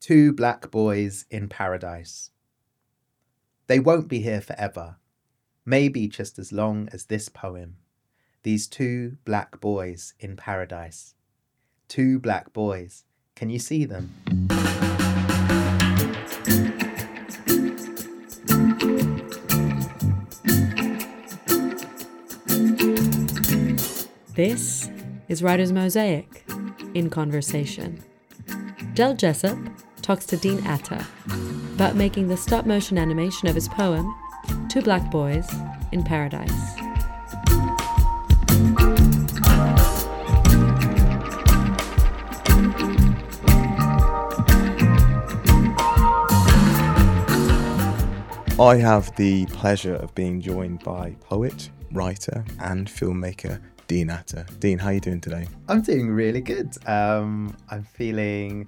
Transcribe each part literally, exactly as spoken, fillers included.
Two black boys in paradise. They won't be here forever, maybe just as long as this poem. These two black boys in paradise. Two black boys. Can you see them? This is Writer's Mosaic in Conversation. Del Jessup talks to Dean Atta about making the stop-motion animation of his poem, Two Black Boys in Paradise. I have the pleasure of being joined by poet, writer and filmmaker Dean Atta. Dean, how are you doing today? I'm doing really good. Um, I'm feeling...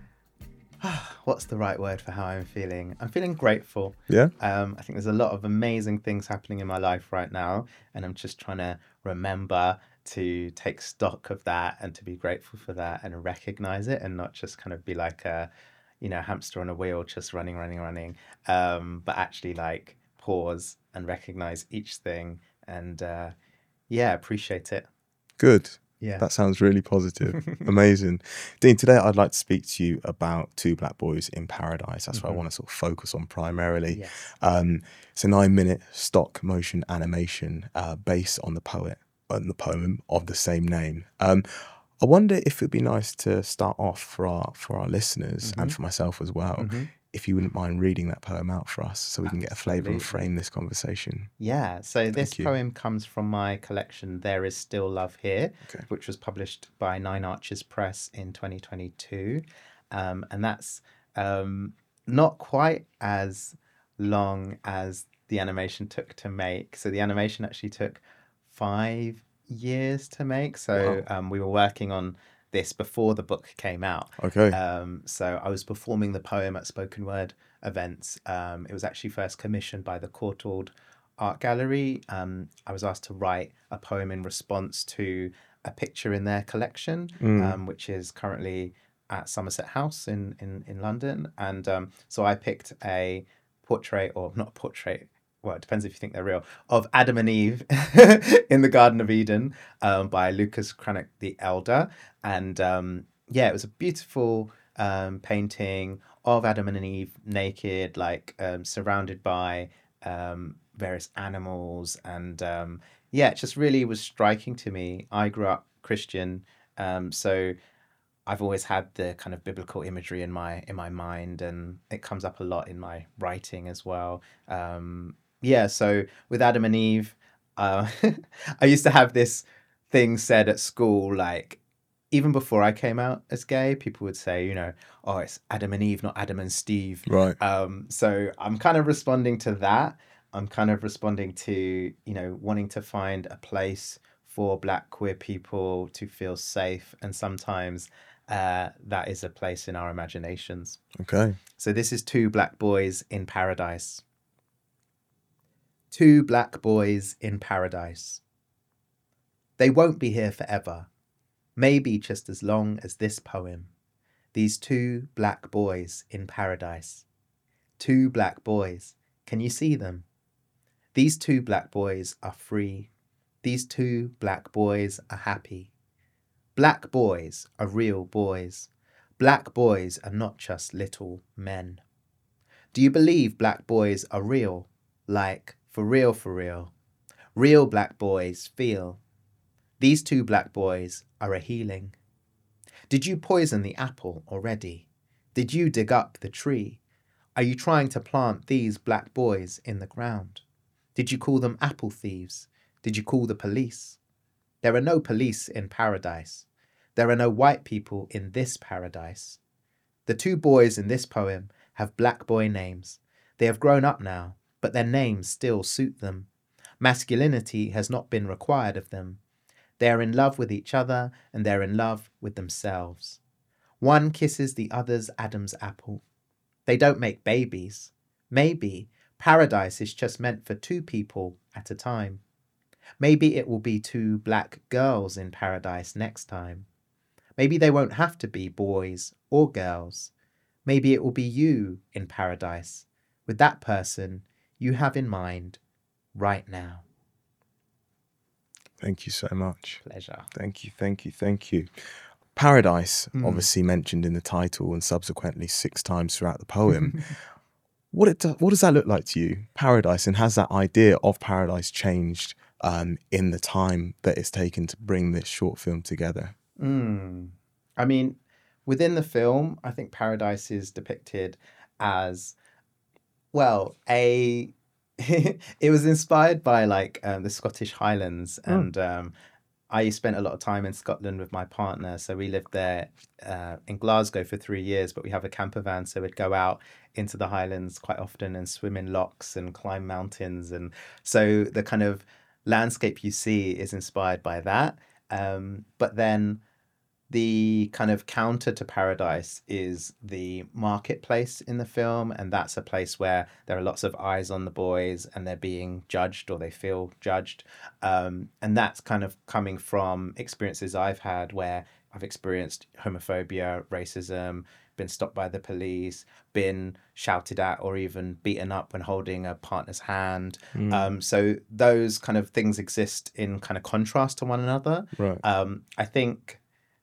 What's the right word for how I'm feeling? I'm feeling grateful. Yeah? Um, I think there's a lot of amazing things happening in my life right now, and I'm just trying to remember to take stock of that and to be grateful for that and recognize it and not just kind of be like a, you know, hamster on a wheel, just running, running, running, um, but actually like pause and recognize each thing and uh, yeah, appreciate it. Good. Yeah. That sounds really positive. Amazing. Dean, today I'd like to speak to you about Two Black Boys in Paradise. That's mm-hmm. what I want to sort of focus on primarily. Yes. Um, it's a nine-minute stock motion animation uh, based on the poet and the poem of the same name. Um, I wonder if it'd be nice to start off for our for our listeners mm-hmm. and for myself as well, mm-hmm. if you wouldn't mind reading that poem out for us so we can get a flavour and frame this conversation. Yeah, so Thank this you. poem comes from my collection, There Is Still Love Here, okay. which was published by Nine Arches Press in twenty twenty-two. Um, and that's um, not quite as long as the animation took to make. So the animation actually took five years to make. So wow. um, we were working on this before the book came out. Okay. Um, so I was performing the poem at spoken word events. Um, it was actually first commissioned by the Courtauld Art Gallery. Um, I was asked to write a poem in response to a picture in their collection, mm. um, which is currently at Somerset House in, in, in London. And um, so I picked a portrait, or not a portrait, well, it depends if you think they're real, of Adam and Eve in the Garden of Eden um, by Lucas Cranach the Elder. And um, yeah, it was a beautiful um, painting of Adam and Eve naked, like um, surrounded by um, various animals. And um, yeah, it just really was striking to me. I grew up Christian, um, so I've always had the kind of biblical imagery in my in my mind, and it comes up a lot in my writing as well. Um, Yeah, so with Adam and Eve, uh, I used to have this thing said at school, like, even before I came out as gay, people would say, you know, oh, it's Adam and Eve, not Adam and Steve. Right. Um, so I'm kind of responding to that. I'm kind of responding to, you know, wanting to find a place for Black queer people to feel safe. And sometimes uh, that is a place in our imaginations. Okay. So this is Two Black Boys in Paradise. Two black boys in paradise. They won't be here forever, maybe just as long as this poem. These two black boys in paradise. Two black boys. Can you see them? These two black boys are free. These two black boys are happy. Black boys are real boys. Black boys are not just little men. Do you believe black boys are real? Like, for real, for real. Real black boys feel. These two black boys are a healing. Did you poison the apple already? Did you dig up the tree? Are you trying to plant these black boys in the ground? Did you call them apple thieves? Did you call the police? There are no police in paradise. There are no white people in this paradise. The two boys in this poem have black boy names. They have grown up now, but their names still suit them. Masculinity has not been required of them. They are in love with each other, and they're in love with themselves. One kisses the other's Adam's apple. They don't make babies. Maybe paradise is just meant for two people at a time. Maybe it will be two black girls in paradise next time. Maybe they won't have to be boys or girls. maybe it will be you in paradise with that person you have in mind right now. Thank you so much. Pleasure. Thank you, thank you, thank you. Paradise, Mm. obviously mentioned in the title and subsequently six times throughout the poem. What it do, what does that look like to you, paradise, and has that idea of paradise changed um, in the time that it's taken to bring this short film together? Mm. I mean, within the film, I think paradise is depicted as, well, a... it was inspired by like um, the Scottish Highlands, and um, I spent a lot of time in Scotland with my partner. So we lived there uh, in Glasgow for three years, but we have a camper van. So we'd go out into the Highlands quite often and swim in lochs and climb mountains. And so the kind of landscape you see is inspired by that. Um, but then the kind of counter to paradise is the marketplace in the film. And that's a place where there are lots of eyes on the boys and they're being judged, or they feel judged. Um, and that's kind of coming from experiences I've had where I've experienced homophobia, racism, been stopped by the police, been shouted at or even beaten up when holding a partner's hand. Mm. Um, so those kind of things exist in kind of contrast to one another. Right. Um, I think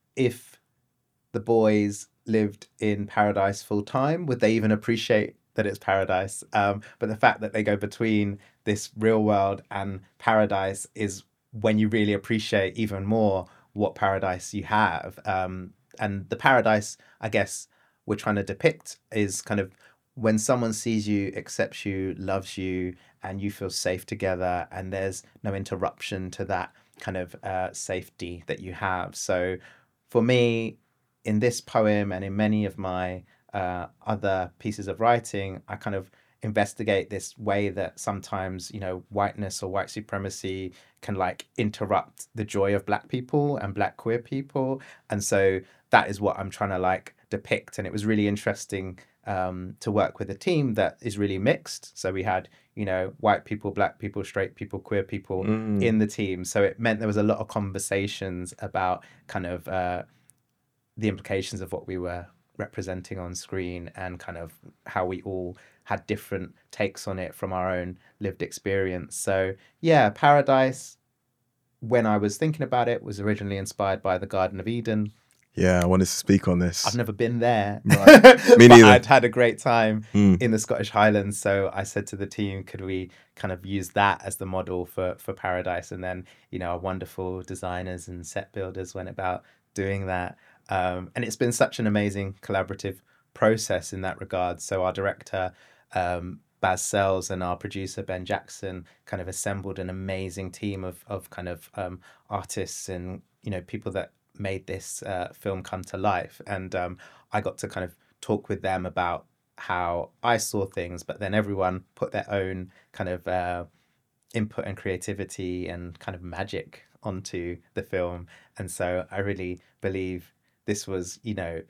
if the boys lived in paradise full time, would they even appreciate that it's paradise? Um, but the fact that they go between this real world and paradise is when you really appreciate even more what paradise you have. Um, and the paradise, I guess, we're trying to depict is kind of when someone sees you, accepts you, loves you, and you feel safe together, and there's no interruption to that kind of uh, safety that you have. So for me, in this poem and in many of my uh, other pieces of writing, I kind of investigate this way that sometimes, you know, whiteness or white supremacy can like interrupt the joy of Black people and Black queer people. And so that is what I'm trying to like depict. And it was really interesting um, to work with a team that is really mixed. So we had, you know, white people, Black people, straight people, queer people mm. in the team. So it meant there was a lot of conversations about kind of uh, the implications of what we were representing on screen and kind of how we all had different takes on it from our own lived experience. So yeah, Paradise, when I was thinking about it, was originally inspired by the Garden of Eden. Yeah, I wanted to speak on this. I've never been there. Right. Me but neither. I'd had a great time mm. in the Scottish Highlands. So I said to the team, could we kind of use that as the model for, for Paradise? And then, you know, our wonderful designers and set builders went about doing that. Um, and it's been such an amazing collaborative process in that regard. So our director, um, Baz Sells, and our producer, Ben Jackson, kind of assembled an amazing team of, of kind of um, artists and, you know, people that made this uh, film come to life. And um, I got to kind of talk with them about how I saw things, but then everyone put their own kind of uh, input and creativity and kind of magic onto the film. And so I really believe this was, you know,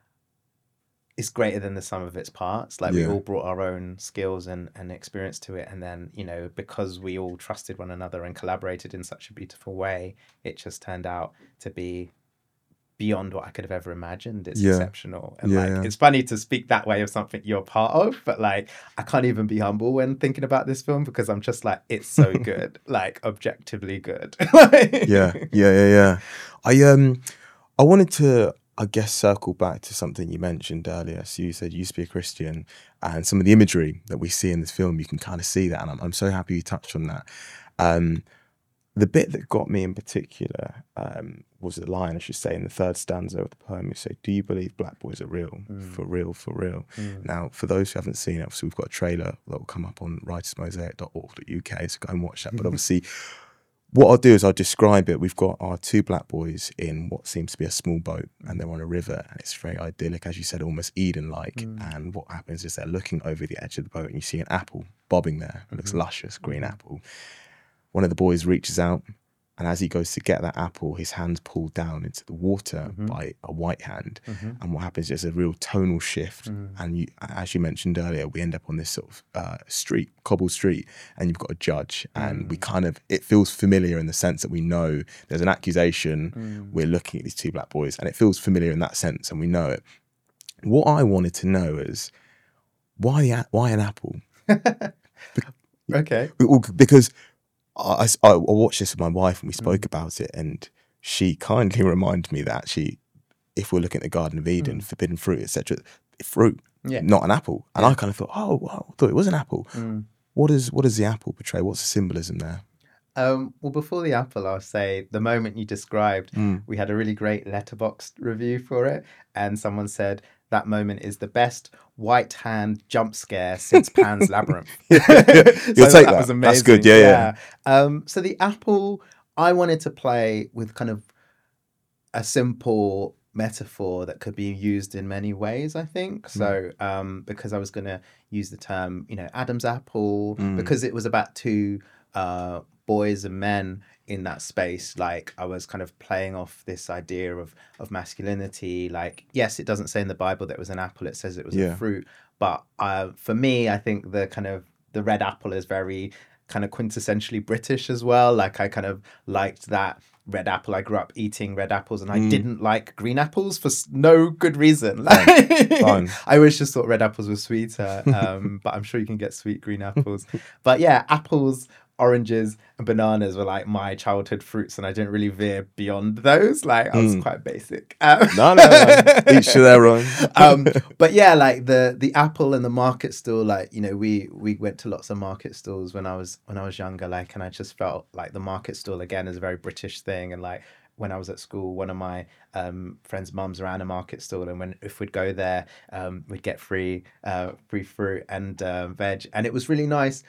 it's greater than the sum of its parts. Like yeah. we all brought our own skills and, and experience to it. And then, you know, because we all trusted one another and collaborated in such a beautiful way, it just turned out to be beyond what I could have ever imagined. It's yeah. exceptional. And yeah, like, yeah. it's funny to speak that way of something you're part of, but like, I can't even be humble when thinking about this film because I'm just like, it's so good, like objectively good. yeah, yeah, yeah, yeah. I, um, I wanted to, I guess, circle back to something you mentioned earlier. So you said you used to be a Christian, and some of the imagery that we see in this film, you can kind of see that. And I'm, I'm so happy you touched on that. Um, the bit that got me in particular um, was the line, I should say, in the third stanza of the poem. You say, "Do you believe Black boys are real? Mm. For real, for real." Mm. Now, for those who haven't seen it, obviously we've got a trailer that will come up on writers mosaic dot org dot U K, so go and watch that. But obviously, what I'll do is I'll describe it. We've got our two Black boys in what seems to be a small boat, and they're on a river, and it's very idyllic, as you said, almost Eden-like. Mm. And what happens is they're looking over the edge of the boat, and you see an apple bobbing there. It mm-hmm. looks luscious, green mm-hmm. apple. One of the boys reaches out, and as he goes to get that apple, his hand's pulled down into the water mm-hmm. by a white hand. Mm-hmm. And what happens is a real tonal shift. Mm-hmm. And you, as you mentioned earlier, we end up on this sort of uh, street, cobbled street, and you've got a judge. And mm-hmm. we kind of, it feels familiar in the sense that we know there's an accusation. Mm-hmm. We're looking at these two Black boys, and it feels familiar in that sense, and we know it. what I wanted to know is why the a- why an apple? Okay. Well, because I, I, I watched this with my wife and we spoke Mm. about it, and she kindly reminded me that actually, if we're looking at the Garden of Eden, Mm. forbidden fruit, et cetera, fruit, Yeah. not an apple. And Yeah. I kind of thought, oh, wow, I thought it was an apple. Mm. What is what does the apple portray? What's the symbolism there? Um, well, before the apple, I'll say the moment you described, Mm. we had a really great Letterboxd review for it, and someone said that moment is the best white hand jump scare since Pan's Labyrinth. You'll So take that. was That's amazing. good. Yeah, yeah. Um, so the apple, I wanted to play with kind of a simple metaphor that could be used in many ways, I think. So um, because I was going to use the term, you know, Adam's apple, Mm. because it was about two uh, boys and men in that space. Like I was kind of playing off this idea of of masculinity. Like, yes, it doesn't say in the Bible that it was an apple, it says it was Yeah. a fruit. But uh, for me, I think the kind of the red apple is very kind of quintessentially British as well. Like I kind of liked that red apple. I grew up eating red apples, and I Mm. didn't like green apples for s- no good reason. Fine. I always just thought red apples were sweeter, um, but I'm sure you can get sweet green apples. But yeah, apples, oranges, and bananas were like my childhood fruits, and I didn't really veer beyond those. Like I was Mm. quite basic. Um, No, no, no. Each to their own. um, but yeah, like the the apple and the market stall, like, you know, we we went to lots of market stalls when I was when I was younger, like, and I just felt like the market stall again is a very British thing. And like when I was at school, one of my um, friends' mums ran a market stall, and when if we'd go there, um, we'd get free uh, free fruit and uh, veg, and it was really nice.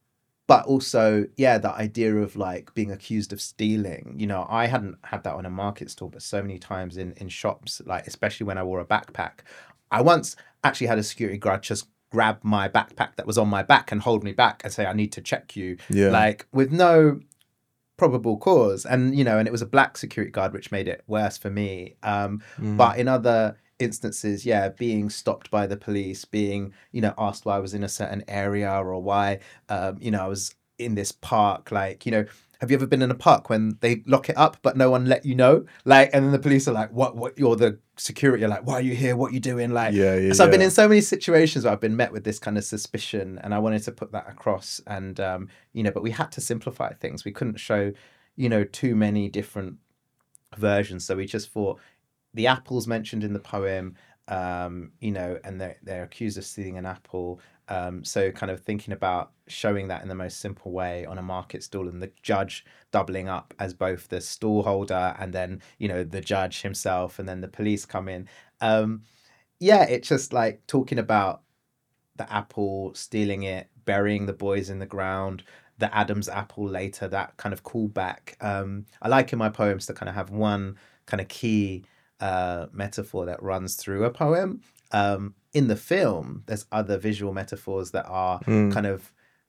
But also, yeah, the idea of like being accused of stealing, you know, I hadn't had that on a market stall, but so many times in, in shops, like especially when I wore a backpack. I once actually had a security guard just grab my backpack that was on my back and hold me back and say, I need to check you, Yeah. like with no probable cause. And, you know, and it was a black security guard, which made it worse for me. Um, Mm. But in other instances, yeah, being stopped by the police, being, you know, asked why I was in a certain area or why, um, you know, I was in this park. Like, you know, have you ever been in a park when they lock it up but no one let you know? Like, and then the police are like, what, what, you're the security, you're like, why are you here? What are you doing? Like, Yeah, yeah, so I've been yeah. in so many situations where I've been met with this kind of suspicion, and I wanted to put that across. And, um, you know, but we had to simplify things. We couldn't show, you know, too many different versions. So we just thought, the apple's mentioned in the poem, um, you know, and they're, they're accused of stealing an apple. Um, so kind of thinking about showing that in the most simple way on a market stall, and the judge doubling up as both the stall holder and then, you know, the judge himself, and then the police come in. Um, yeah, it's just like talking about the apple, stealing it, burying the boys in the ground, the Adam's apple later, that kind of callback. Um, I like in my poems to kind of have one kind of key uh, metaphor that runs through a poem. Um, in the film, there's other visual metaphors that are Mm. kind of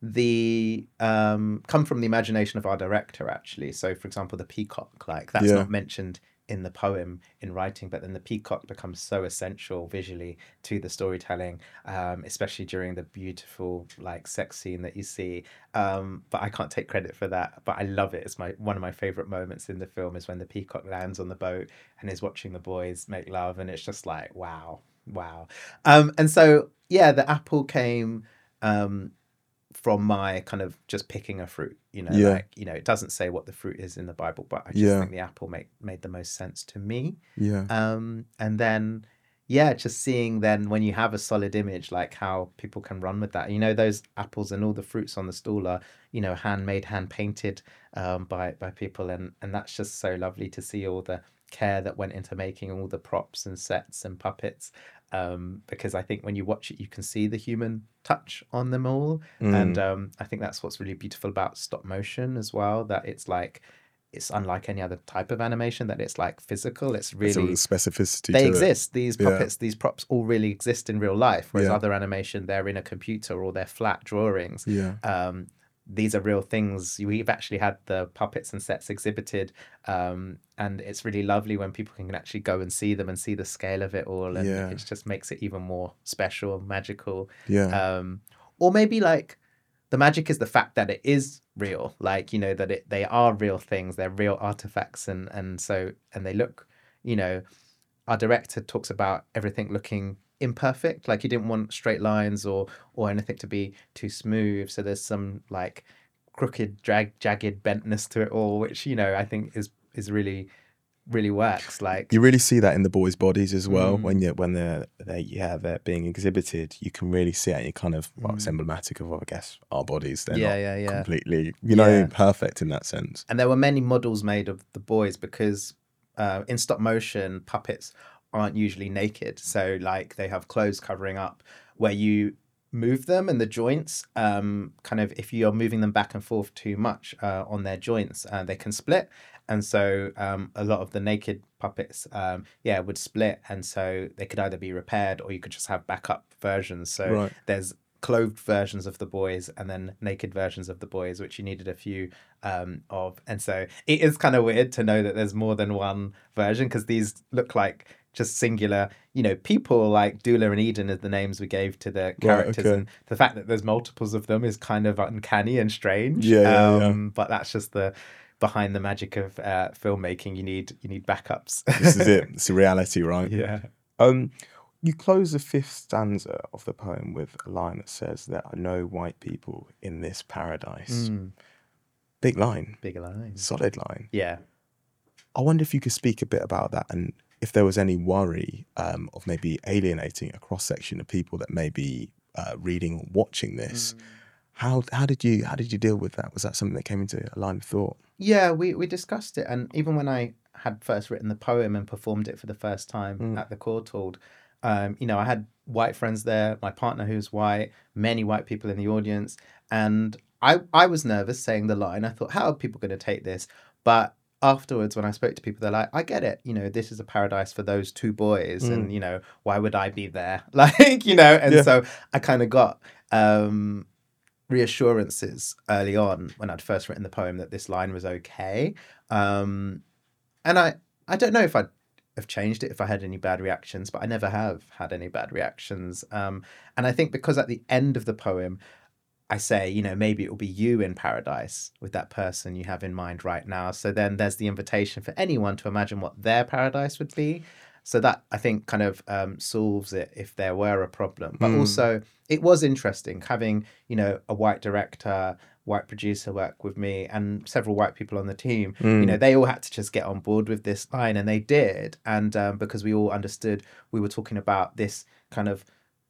the um, come from the imagination of our director, actually. So, for example, the peacock, like that's Yeah. not mentioned in the poem in writing, but then the peacock becomes so essential visually to the storytelling, um, especially during the beautiful like sex scene that you see. Um, but I can't take credit for that, but I love it. It's my one of my favorite moments in the film is when the peacock lands on the boat and is watching the boys make love, and it's just like wow, wow. Um, and so yeah, the apple came um, from my kind of just picking a fruit, you know, Yeah. like, you know, it doesn't say what the fruit is in the Bible, but I just Yeah. think the apple made, made the most sense to me. Yeah. Um, and then, yeah, just seeing then when you have a solid image, like how people can run with that, you know, those apples and all the fruits on the stall are, you know, handmade, hand painted um, by, by people. And, and that's just so lovely to see all the care that went into making all the props and sets and puppets. Um, because I think when you watch it, you can see the human touch on them all. Mm. And um, I think that's what's really beautiful about stop motion as well, that it's like, it's unlike any other type of animation, that it's like physical. It's There's a really, specificity they to exist. These Yeah. puppets, these props all really exist in real life. Whereas Yeah. other animation, they're in a computer or they're flat drawings. it. Yeah. Um, these are real things. We've actually had the puppets and sets exhibited, um, and it's really lovely when people can actually go and see them and see the scale of it all, and Yeah. it just makes it even more special, magical. Yeah. Um, or maybe like the magic is the fact that it is real, like, you know, that it they are real things, they're real artifacts, and and so and they look, you know, our director talks about everything looking imperfect. Like he didn't want straight lines or or anything to be too smooth. So there's some like crooked, drag, jagged bentness to it all, which, you know, I think is is really really works. Like you really see that in the boys' bodies as well. Mm. When you when they're they yeah they're being exhibited, you can really see it. And you kind of well, it's emblematic of I guess our bodies. They're Yeah, not yeah, yeah. completely you know Yeah. perfect in that sense. And there were many models made of the boys because uh, in stop motion, puppets aren't usually naked. So like they have clothes covering up where you move them and the joints, um, kind of if you're moving them back and forth too much uh, on their joints, uh, they can split. And so um, a lot of the naked puppets, um, yeah, would split. And so they could either be repaired or you could just have backup versions. So Right. there's clothed versions of the boys and then naked versions of the boys, which you needed a few um, of. And so it is kind of weird to know that there's more than one version because these look like just singular, you know, people. Like Dula and Eden are the names we gave to the characters. okay. And the fact that there's multiples of them is kind of uncanny and strange. Yeah, yeah, yeah. um, But that's just the behind the magic of uh, filmmaking. You need you need backups. This is it. It's a reality, right? Yeah. Um, you close the fifth stanza of the poem with a line that says, "There are no white people in this paradise." Mm, Big line, big lines. solid line. Yeah. I wonder if you could speak a bit about that and if there was any worry um, of maybe alienating a cross section of people that may be uh, reading or watching this. Mm. How how did you how did you deal with that? Was that something that came into a line of thought? Yeah, we, we discussed it. And even when I had first written the poem and performed it for the first time Mm. at the Courtauld, um, you know, I had white friends there, my partner who's white, many white people in the audience. And I, I was nervous saying the line. I thought, how are people going to take this? But afterwards, when I spoke to people, they're like, I get it. You know, this is a paradise for those two boys. Mm. And, you know, why would I be there? Like, you know, and Yeah. so I kind of got... Um, reassurances early on when I'd first written the poem that this line was okay. Um, and I, I don't know if I'd have changed it if I had any bad reactions, but I never have had any bad reactions. Um, and I think because at the end of the poem, I say, you know, maybe it will be you in paradise with that person you have in mind right now. So then there's the invitation for anyone to imagine what their paradise would be. So that, I think, kind of um, solves it if there were a problem. But Mm. also, it was interesting having, you know, a white director, white producer work with me and several white people on the team. Mm. You know, they all had to just get on board with this line, and they did. And um, because we all understood we were talking about this kind of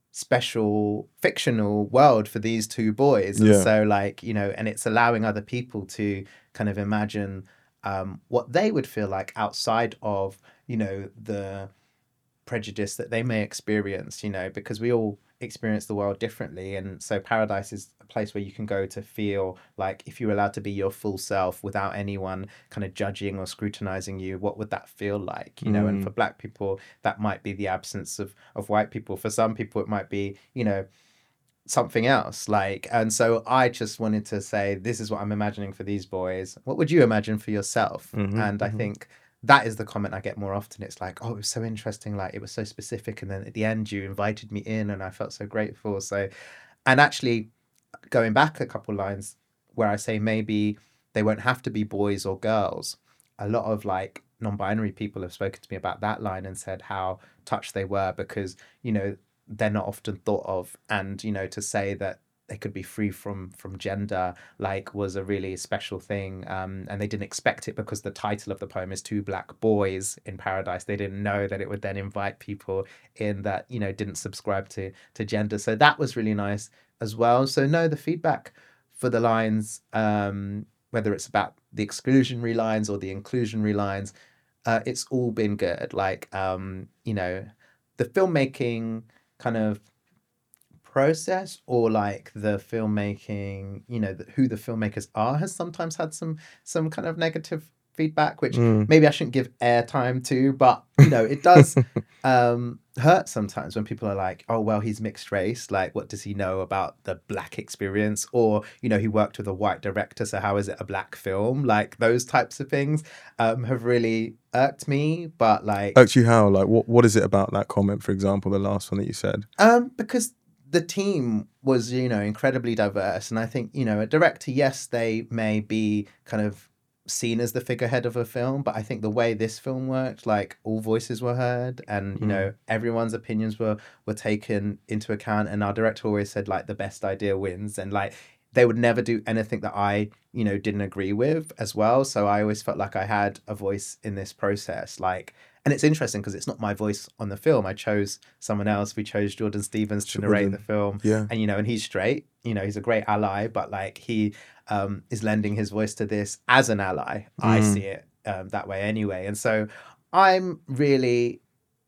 special fictional world for these two boys. And Yeah. so, like, you know, and it's allowing other people to kind of imagine um, what they would feel like outside of, you know, the prejudice that they may experience, you know, because we all experience the world differently. And so paradise is a place where you can go to feel like if you're allowed to be your full self without anyone kind of judging or scrutinizing you, what would that feel like? You know, Mm. and for black people, that might be the absence of, of white people. For some people, it might be, you know, something else. Like, and so I just wanted to say, this is what I'm imagining for these boys. What would you imagine for yourself? Mhm, And I mhm. think that is the comment I get more often. It's like, oh, it was so interesting. Like, it was so specific. And then at the end, you invited me in and I felt so grateful. So, and actually going back a couple lines where I say maybe they won't have to be boys or girls. A lot of like non-binary people have spoken to me about that line and said how touched they were because, you know, they're not often thought of. And, you know, to say that they could be free from from gender like was a really special thing, um and they didn't expect it because the title of the poem is Two Black Boys in Paradise. They didn't know that it would then invite people in that, you know, didn't subscribe to to gender. So that was really nice as well. So no, the feedback for the lines, um whether it's about the exclusionary lines or the inclusionary lines, uh it's all been good. Like, um you know, the filmmaking kind of process or like the filmmaking, you know, the, who the filmmakers are has sometimes had some some kind of negative feedback, which Mm. maybe I shouldn't give airtime to, but you know, it does um hurt sometimes when people are like, oh well, he's mixed race, like what does he know about the black experience? Or, you know, he worked with a white director, so how is it a black film? Like those types of things um have really irked me. But like Actually, how? Like, what? What is it about that comment, for example, the last one that you said? Um, because the team was, you know, incredibly diverse. And I think, you know, a director, yes, they may be kind of seen as the figurehead of a film, but I think the way this film worked, like all voices were heard, and you Mm. know everyone's opinions were were taken into account, and our director always said like the best idea wins, and like they would never do anything that I you know didn't agree with as well. So I always felt like I had a voice in this process, like. And it's interesting because it's not my voice on the film. I chose someone else. We chose Jordan Stevens to narrate Jordan. the film. Yeah. And, you know, and he's straight, you know, he's a great ally, but like he um, is lending his voice to this as an ally. I Mm. see it um, that way anyway. And so I'm really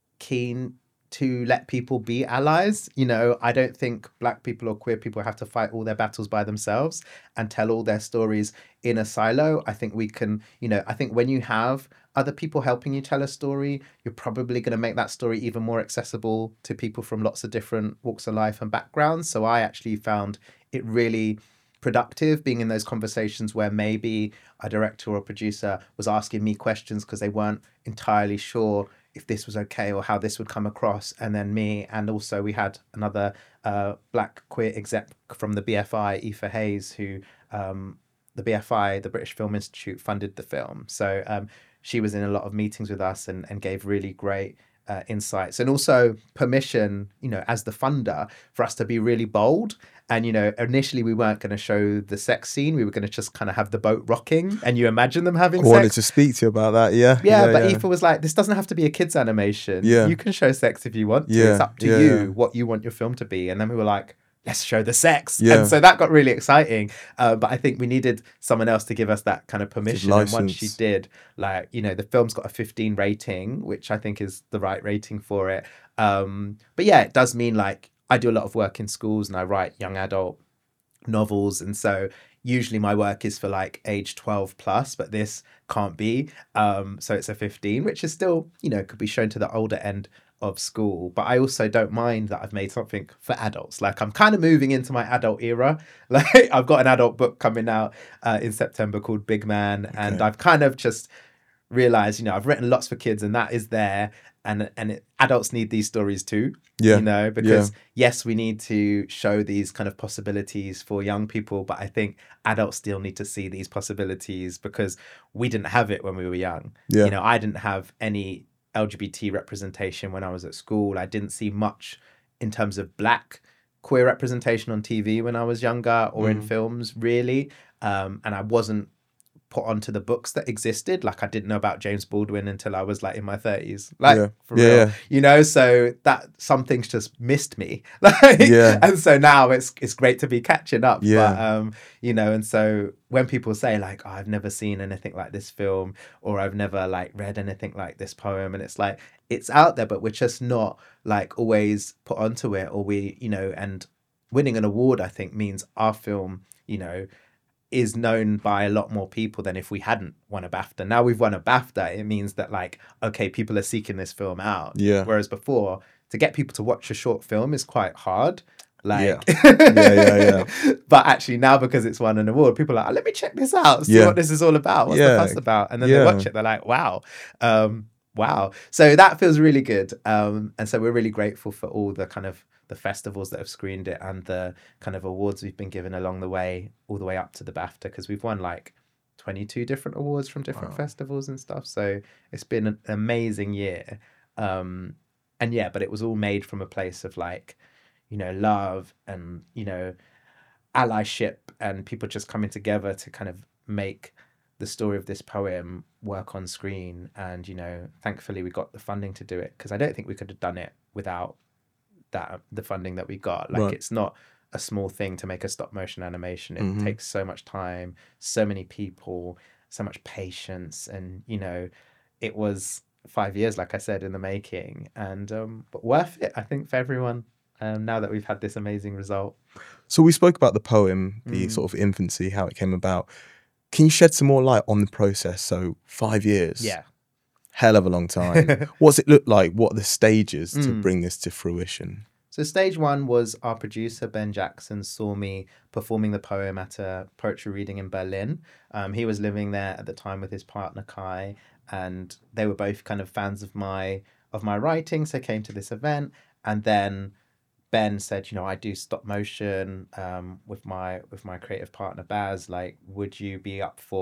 keen to let people be allies. You know, I don't think Black people or queer people have to fight all their battles by themselves and tell all their stories in a silo. I think we can, you know, I think when you have other people helping you tell a story, you're probably going to make that story even more accessible to people from lots of different walks of life and backgrounds. So I actually found it really productive being in those conversations where maybe a director or a producer was asking me questions because they weren't entirely sure if this was okay or how this would come across, and then me, and also we had another uh, Black queer exec from the B F I, Aoife Hayes, who um, the B F I, the British Film Institute, funded the film. So um, she was in a lot of meetings with us and, and gave really great uh, insights, and also permission, you know, as the funder, for us to be really bold. And, you know, initially we weren't going to show the sex scene. We were going to just kind of have the boat rocking, and you imagine them having I sex. wanted to speak to you about that. Yeah. Yeah, yeah but yeah. Aoife was like, this doesn't have to be a kid's animation. Yeah. You can show sex if you want to. Yeah, It's up to yeah, you yeah. what you want your film to be. And then we were like, let's show the sex. Yeah. And so that got really exciting. Uh, but I think we needed someone else to give us that kind of permission. And once she license. did, like, you know, the film's got a fifteen rating, which I think is the right rating for it. Um, but yeah, it does mean like I do a lot of work in schools and I write young adult novels, and so usually my work is for like age twelve plus, but this can't be, um so it's a fifteen, which is still, you know, could be shown to the older end of school. But I also don't mind that I've made something for adults. Like I'm kind of moving into my adult era. Like I've got an adult book coming out uh, in September called Big Man, and Okay. I've kind of just realized, you know, I've written lots for kids and that is there, and and it, adults need these stories too. Yeah. You know, because yes, we need to show these kind of possibilities for young people, but I think adults still need to see these possibilities because we didn't have it when we were young. Yeah. You know, I didn't have any L G B T representation when I was at school. I didn't see much in terms of Black queer representation on T V when I was younger or in Mm. films, really. Um, and I wasn't put onto the books that existed. Like I didn't know about James Baldwin until I was like in my thirties. Like Yeah. for Yeah, real. yeah. You know, so that some things just missed me. Like Yeah. and so now it's it's great to be catching up. Yeah. But um, you know, and so when people say like, oh, I've never seen anything like this film, or I've never like read anything like this poem, and it's like it's out there, but we're just not like always put onto it, or we, you know, and winning an award, I think, means our film, you know, is known by a lot more people than if we hadn't won a BAFTA. Now we've won a BAFTA, it means that like, okay, people are seeking this film out. Yeah. Whereas before, to get people to watch a short film is quite hard. Like, Yeah. Yeah, yeah, yeah. But actually now, because it's won an award, people are like, oh, let me check this out, see Yeah. what this is all about. What's Yeah. the fuss about? And then Yeah. they watch it, they're like, wow. Um, wow. So that feels really good. Um, and so we're really grateful for all the kind of the festivals that have screened it and the kind of awards we've been given along the way, all the way up to the BAFTA, because we've won like twenty-two different awards from different Wow. festivals and stuff. So it's been an amazing year. Um, and yeah, but it was all made from a place of like, you know, love and, you know, allyship and people just coming together to kind of make the story of this poem work on screen. And, you know, thankfully we got the funding to do it, because I don't think we could have done it without that, the funding that we got. Like, Right. it's not a small thing to make a stop motion animation. It Mhm. takes so much time, so many people, so much patience. And, you know, it was five years, like I said, in the making, and, um, but worth it, I think, for everyone. Um, now that we've had this amazing result. So we spoke about the poem, the Mm. sort of infancy, how it came about. Can you shed some more light on the process? So five years. Yeah. Hell of a long time. What's it look like? What are the stages to Mm. bring this to fruition? So stage one was our producer, Ben Jackson, saw me performing the poem at a poetry reading in Berlin. Um, he was living there at the time with his partner, Kai, and they were both kind of fans of my of my writing, so came to this event. And then Ben said, you know, I do stop motion um, with my with my creative partner, Baz. Like, would you be up for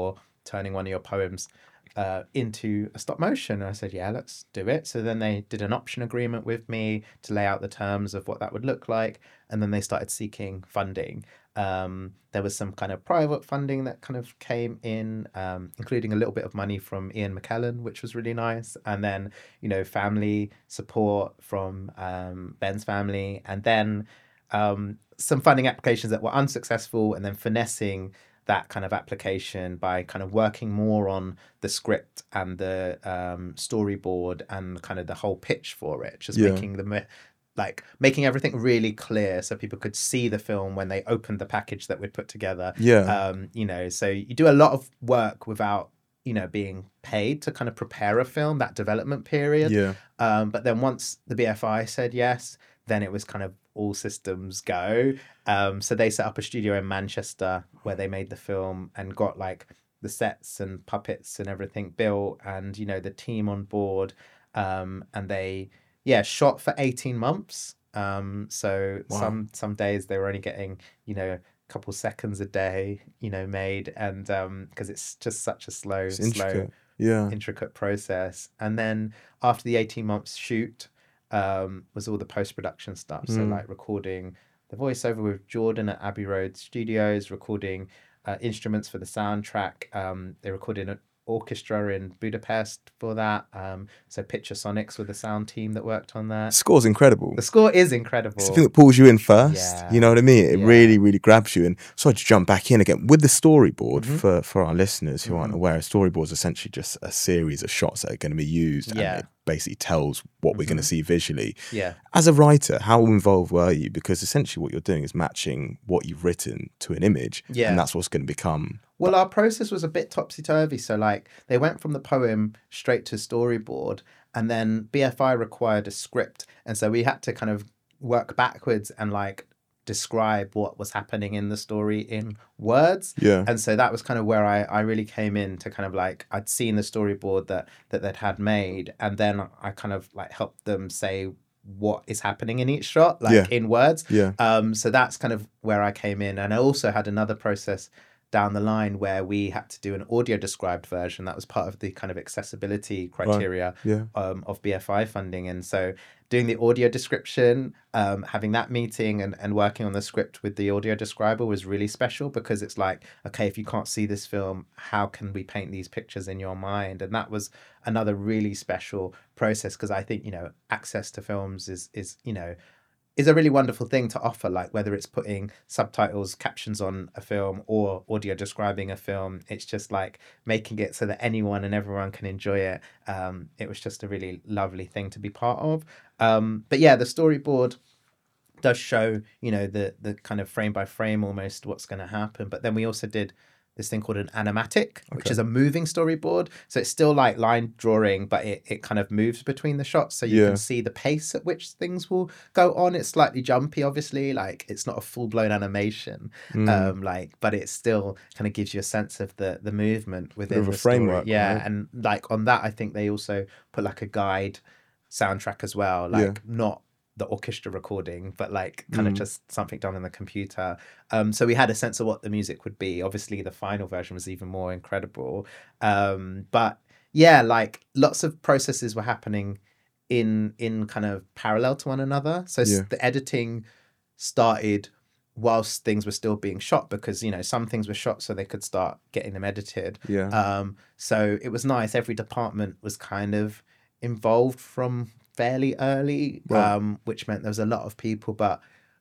turning one of your poems uh, into a stop motion. And I said, yeah, let's do it. So then they did an option agreement with me to lay out the terms of what that would look like. And then they started seeking funding. Um, there was some kind of private funding that kind of came in, um, including a little bit of money from Ian McKellen, which was really nice. And then, you know, family support from um, Ben's family. And then um, some funding applications that were unsuccessful, and then finessing that kind of application by kind of working more on the script and the um, storyboard and kind of the whole pitch for it, just Yeah. making the like making everything really clear so people could see the film when they opened the package that we'd put together. Yeah. Um, you know, so you do a lot of work without, you know, being paid to kind of prepare a film, that development period. Yeah. Um, but then once the B F I said yes, then it was kind of all systems go. Um, so they set up a studio in Manchester where they made the film and got like the sets and puppets and everything built, and, you know, the team on board. Um, and they, yeah, shot for eighteen months. Um, so Wow. some some days they were only getting, you know, a couple seconds a day, you know, made, and um, because it's just such a slow, It's slow, intricate. Yeah. intricate process. And then after the eighteen months shoot, um, was all the post production stuff. So Mm. like recording the voiceover with Jordan at Abbey Road Studios, recording uh, instruments for the soundtrack. Um, they recorded an orchestra in Budapest for that. Um, so Picture Sonics with the sound team that worked on that. Score's incredible. The score is incredible. It's the thing that pulls you in first. Yeah. You know what I mean? It Yeah. really, really grabs you. And sorry to jump back in again with the storyboard Mhm. for, for our listeners who aren't Mhm. aware. A storyboard is essentially just a series of shots that are going to be used, Yeah. and it basically tells what we're going to Mhm. see visually. Yeah. As a writer, how involved were you? Because essentially what you're doing is matching what you've written to an image, Yeah. and that's what's going to become. Well, our process was a bit topsy-turvy. So, like, they went from the poem straight to storyboard, and then B F I required a script. And so we had to kind of work backwards and, like, describe what was happening in the story in words. Yeah. And so that was kind of where I, I really came in to kind of, like, I'd seen the storyboard that, that they'd had made, and then I kind of, like, helped them say what is happening in each shot, like, Yeah. in words. Yeah. Um, so that's kind of where I came in. And I also had another process down the line where we had to do an audio described version. That was part of the kind of accessibility criteria Yeah. um, of B F I funding. And so doing the audio description, um, having that meeting and, and working on the script with the audio describer was really special, because it's like, okay, if you can't see this film, how can we paint these pictures in your mind? And that was another really special process, because I think, you know, access to films is, is, you know, is a really wonderful thing to offer, like whether it's putting subtitles, captions on a film, or audio describing a film. It's just like making it so that anyone and everyone can enjoy it. Um, it was just a really lovely thing to be part of. Um, but yeah, the storyboard does show, you know, the the kind of frame by frame almost what's going to happen. But then we also did this thing called an animatic, which Okay. is a moving storyboard. So it's still like line drawing, but it, it kind of moves between the shots. So you Yeah. can see the pace at which things will go on. It's slightly jumpy, obviously. Like, it's not a full blown animation, Mm. um, like, but it still kind of gives you a sense of the the movement within of a the story. framework, Yeah, right? and like on that, I think they also put like a guide soundtrack as well. Like, Yeah. not the orchestra recording, but like kind of Mm. just something done on the computer. Um, so we had a sense of what the music would be. Obviously, the final version was even more incredible. Um, but yeah, like lots of processes were happening in in kind of parallel to one another. So s- Yeah. the editing started whilst things were still being shot, because, you know, some things were shot so they could start getting them edited. Yeah. Um, so it was nice. Every department was kind of involved from fairly early, Right. um, which meant there was a lot of people. But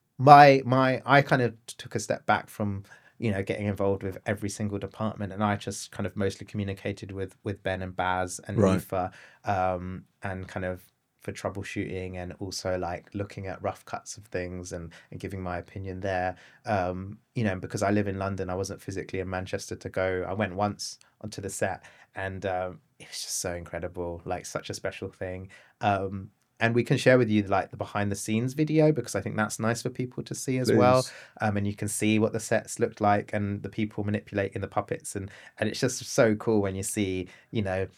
my my I kind of took a step back from, you know, getting involved with every single department, and I just kind of mostly communicated with with Ben and Baz and Right. Nifa, um, and kind of for troubleshooting, and also like looking at rough cuts of things and, and giving my opinion there. Um, you know, because I live in London, I wasn't physically in Manchester to go. I went once onto the set, and um, it was just so incredible, like such a special thing. Um, and we can share with you like the behind the scenes video, because I think that's nice for people to see as well. Please. Um, and you can see what the sets looked like and the people manipulating the puppets, and and it's just so cool when you see, you know,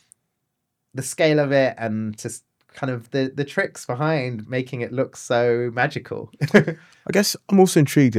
the scale of it, and just kind of the the tricks behind making it look so magical. I guess I'm also intrigued as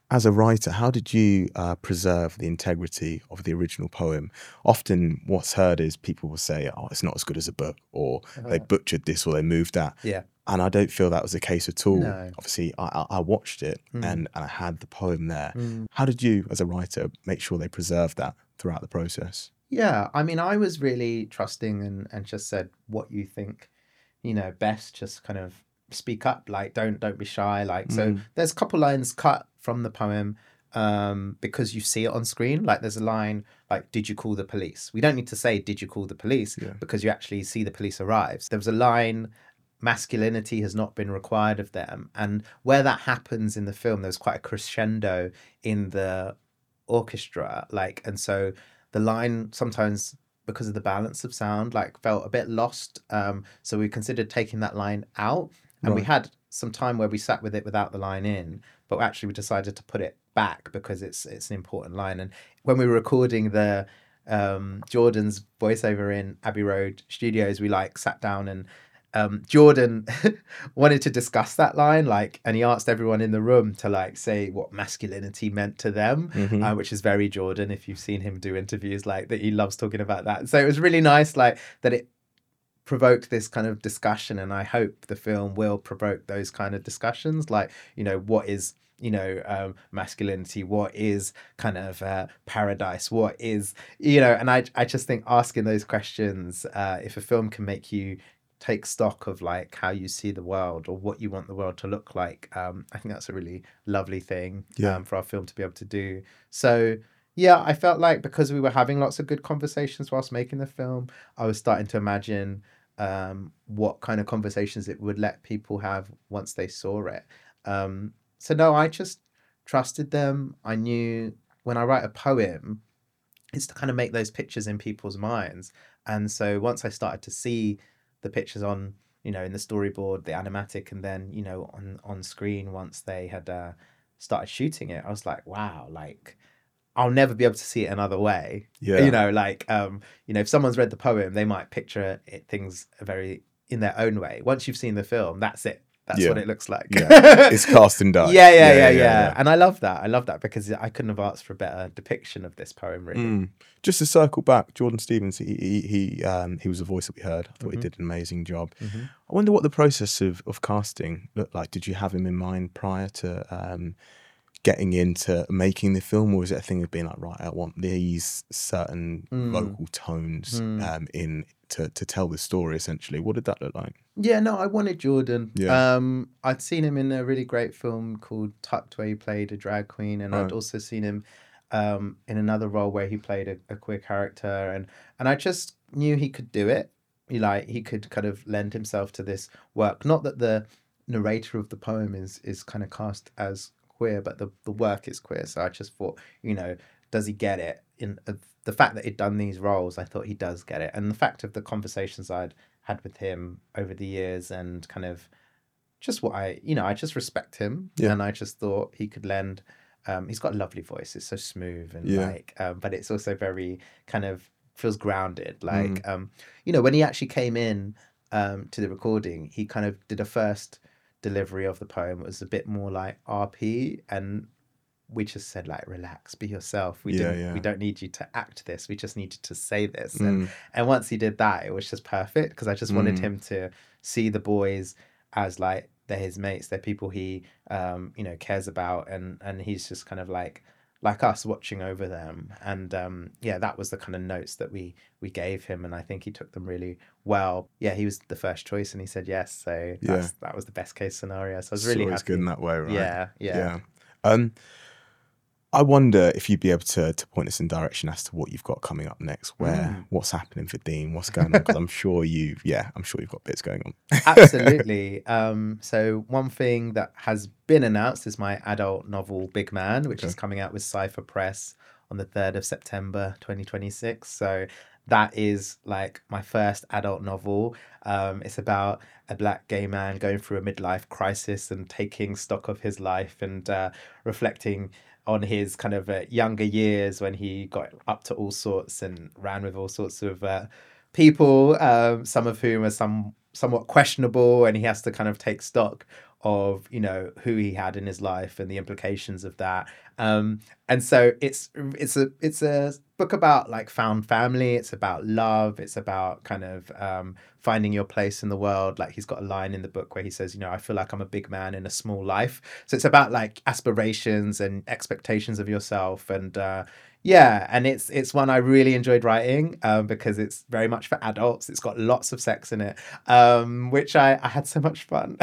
As a writer, how did you uh, preserve the integrity of the original poem? Often what's heard is people will say, oh, it's not as good as a book, or Uh-huh. they butchered this, or they moved that. Yeah. And I don't feel that was the case at all. No. Obviously, I, I I watched it Mm. and, and I had the poem there. Mm. How did you, as a writer, make sure they preserved that throughout the process? Yeah, I mean, I was really trusting and, and just said what you think, you know, best. Just kind of speak up, like don't don't be shy. Like so, Mm. there's a couple lines cut from the poem um, because you see it on screen. Like there's a line like, "Did you call the police?" We don't need to say, "Did you call the police?" Yeah. because you actually see the police arrives. There was a line, "Masculinity has not been required of them," and where that happens in the film, there's quite a crescendo in the orchestra, like, and so the line sometimes, because of the balance of sound, like felt a bit lost. Um, so we considered taking that line out, and we Right. had some time where we sat with it without the line in, but actually we decided to put it back because it's it's an important line. And when we were recording the um, Jordan's voiceover in Abbey Road Studios, we like sat down and um, Jordan wanted to discuss that line, like, and he asked everyone in the room to like say what masculinity meant to them, Mhm. uh, which is very Jordan. If you've seen him do interviews, like that, he loves talking about that. So it was really nice, like that it provoked this kind of discussion, and I hope the film will provoke those kind of discussions, like, you know, what is, you know, um, masculinity, what is kind of uh, paradise, what is, you know, and I, I just think asking those questions, uh, if a film can make you take stock of like how you see the world or what you want the world to look like, um, I think that's a really lovely thing Yeah. um, for our film to be able to do. So yeah, I felt like because we were having lots of good conversations whilst making the film, I was starting to imagine um, what kind of conversations it would let people have once they saw it. Um, so no, I just trusted them. I knew when I write a poem, it's to kind of make those pictures in people's minds. And so once I started to see the pictures on, you know, in the storyboard, the animatic, and then, you know, on, on screen, once they had uh, started shooting it, I was like, wow, like, I'll never be able to see it another way. Yeah. You know, like, um, you know, if someone's read the poem, they might picture it, things very in their own way. Once you've seen the film, that's it. That's Yeah. what it looks like. Yeah. It's cast and done. Yeah, yeah, yeah, yeah, And I love that. I love that because I couldn't have asked for a better depiction of this poem, really. Mm. Just to circle back, Jordan Stevens, he he he, um, he was the voice that we heard. I thought he Mhm. did an amazing job. Mhm. I wonder what the process of, of casting looked like. Did you have him in mind prior to um, getting into making the film, or is it a thing of being like, right, I want these certain Mm. vocal tones Mm. um, in to, to tell the story, essentially? What did that look like? Yeah, no, I wanted Jordan. Yeah. Um, I'd seen him in a really great film called Tucked, where he played a drag queen, and Right. I'd also seen him um, in another role where he played a, a queer character, and and I just knew he could do it. He like he could kind of lend himself to this work. Not that the narrator of the poem is is kind of cast as queer, but the the work is queer. So I just thought, you know, does he get it? In uh, the fact that he'd done these roles, I thought he does get it, and the fact of the conversations I'd had with him over the years, and kind of just what I, you know, I just respect him, Yeah. and I just thought he could lend. Um, he's got a lovely voice. It's so smooth and Yeah. like, um, but it's also very kind of feels grounded. Like, Mm. um, you know, when he actually came in um, to the recording, he kind of did a first delivery of the poem. It was a bit more like R P, and we just said like, relax, be yourself. We Yeah, didn't. yeah. We don't need you to act this. We just need you to say this. And Mm. and once he did that, it was just perfect because I just wanted Mm. him to see the boys as like they're his mates, they're people he um you know cares about, and and he's just kind of like like us watching over them. And um yeah, that was the kind of notes that we we gave him, and I think he took them really well. Yeah, he was the first choice, and he said yes. So Yeah. that's, that was the best case scenario. So I was It's really always happy. good in that way, right? Yeah, yeah. Yeah. Um, I wonder if you'd be able to to point us in direction as to what you've got coming up next, where Mm. what's happening for Dean, what's going on, because I'm sure you've yeah, I'm sure you've got bits going on. Absolutely. Um, so one thing that has been announced is my adult novel Big Man, which Okay. is coming out with Cypher Press on the third of September twenty twenty-six. So that is like my first adult novel. Um, it's about a black gay man going through a midlife crisis and taking stock of his life, and uh, reflecting on his kind of uh, younger years when he got up to all sorts and ran with all sorts of uh, people, um, some of whom are some somewhat questionable, and he has to kind of take stock of, you know, who he had in his life and the implications of that. Um, and so it's it's a it's a book about like found family. It's about love. It's about kind of um, finding your place in the world. Like he's got a line in the book where he says, you know, I feel like I'm a big man in a small life. So it's about like aspirations and expectations of yourself. And uh, yeah, and it's it's one I really enjoyed writing um, because it's very much for adults. It's got lots of sex in it, um, which I, I had so much fun.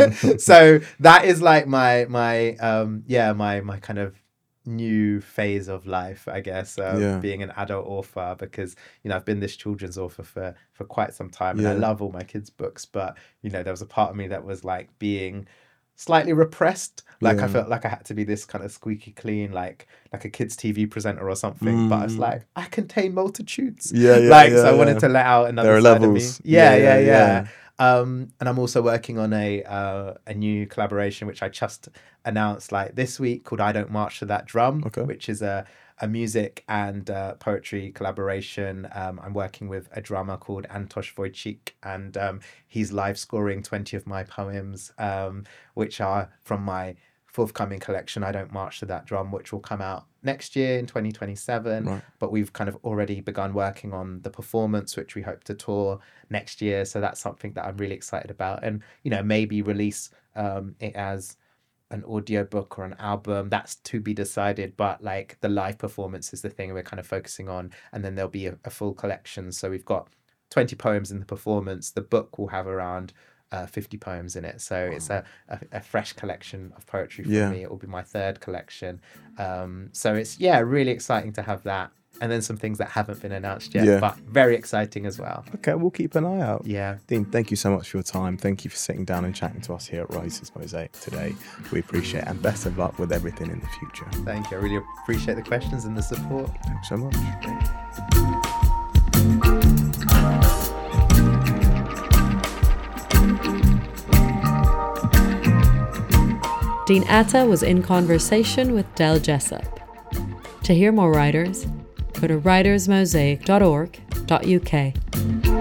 So that is like my my um, yeah my my kind of new phase of life, I guess, um, Yeah. being an adult author, because you know I've been this children's author for for quite some time, and Yeah. I love all my kids' books, but you know there was a part of me that was like being slightly repressed, like I Yeah. felt like I had to be this kind of squeaky clean, like like a kids T V presenter or something. But I was Mm. like, I contain multitudes, Yeah, yeah, like yeah, so I yeah. wanted to let out another There are side levels. of me. Yeah, Yeah, yeah, yeah, yeah. yeah. Um, and I'm also working on a uh, a new collaboration which I just announced like this week called I Don't March to That Drum, Okay. which is a a music and uh, poetry collaboration. Um, I'm working with a drummer called Antosh Wojcik, and um, he's live scoring twenty of my poems, um, which are from my forthcoming collection, I Don't March to That Drum, which will come out next year in twenty twenty-seven. Right. But we've kind of already begun working on the performance, which we hope to tour next year. So that's something that I'm really excited about. And, you know, maybe release um, it as an audiobook or an album. That's to be decided. But like the live performance is the thing we're kind of focusing on. And then there'll be a, a full collection. So we've got twenty poems in the performance. The book will have around uh, fifty poems in it. So it's a, a, a fresh collection of poetry for Yeah. me. It will be my third collection. Um, so it's, yeah, really exciting to have that. And then some things that haven't been announced yet, Yeah. but very exciting as well. Okay, we'll keep an eye out. Yeah. Dean, thank you so much for your time. Thank you for sitting down and chatting to us here at Rises Mosaic today. We appreciate it, and best of luck with everything in the future. Thank you. I really appreciate the questions and the support. Thanks so much. Dean Atta was in conversation with Del Jessup. To hear more writers, go to writers mosaic dot org dot U K.